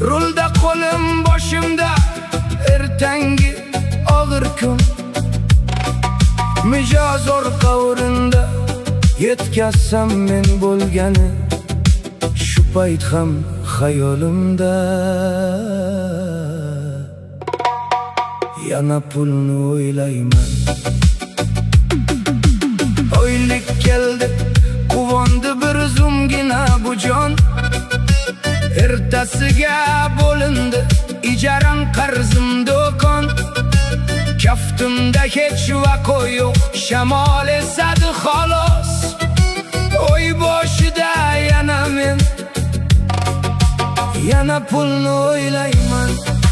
Rulda qo'lim boshimda ertangi og'ir kun, mijoz orqa o'rinda yetkazsam men bo'lgani, shu payt ham xayolimda yana pulni o'ylayman. Oylik keldi, quvondi bir zumgina bu jon, ertasiga bo'lindi ijaran qarzim do'kon. Kaftimda hech vaqo yo'q, shamol esadi xolos. Oy boshida yana men yana pulni o'ylayman.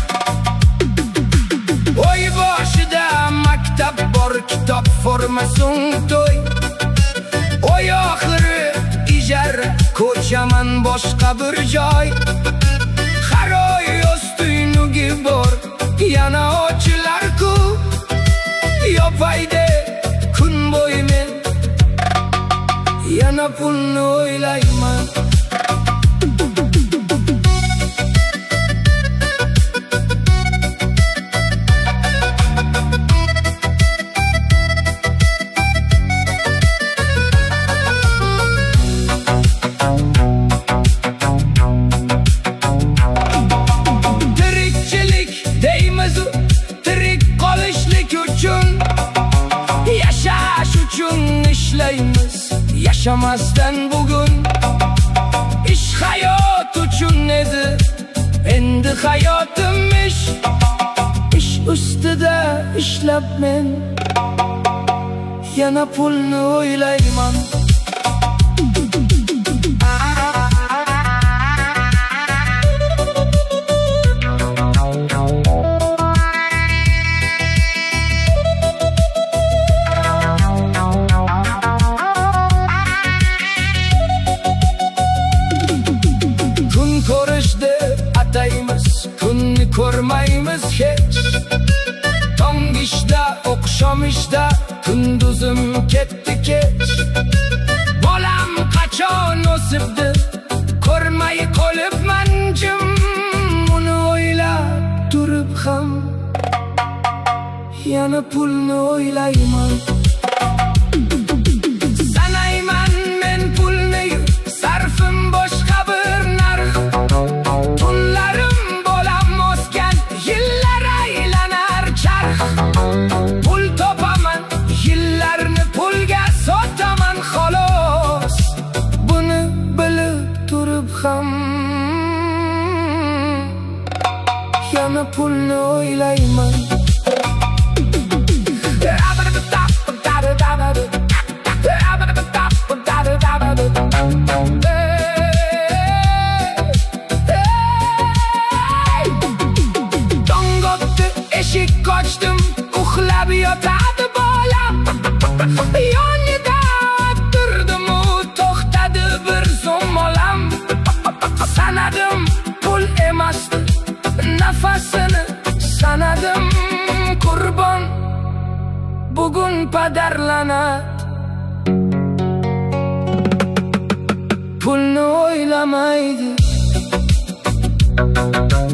Oy boshida maktab bor, kitob formasun to'y. Oy oxiri ijara, ko'chaman boshqa bir joy. Har oy o'z tuynugi bor, yana ochilar-ku. Yopayde kun bo'yi men yana pulni o'ylayman. Tirikchilik deymiz, tirik qolishlik uchun, yashash uchun ishlaymiz, yashamasdan bugun. Ish hayot uchun edi, endi hayotim ish. Ish ustida ishlab men yana pulni o'ylayman. Kunni ko'rmaymiz hech, tong ishda, oqshom ishda, kunduzim ketdi kech. Bolam qachon o'sibdi, ko'rmay qolibman jim. Uni o'ylab turib ham yana pulni o'ylayman. Sanayman men pulni, sarfim boshqa bir narx. Tunlarim bo'lam o'sgan, yillar aylanar charx. Pul topaman, yillarni pulga sotaman xolos. Buni bilib turib ham yana pulni o'ylayman. Eshik ochdim, uxlab yotadi bolam. Yonida turdim, u to'xtadi bir zo'molam. Sanadim, pul emasdi, nafasini sanadim. Qurbon bugun padarlanadi, pulni o'ylamaydi.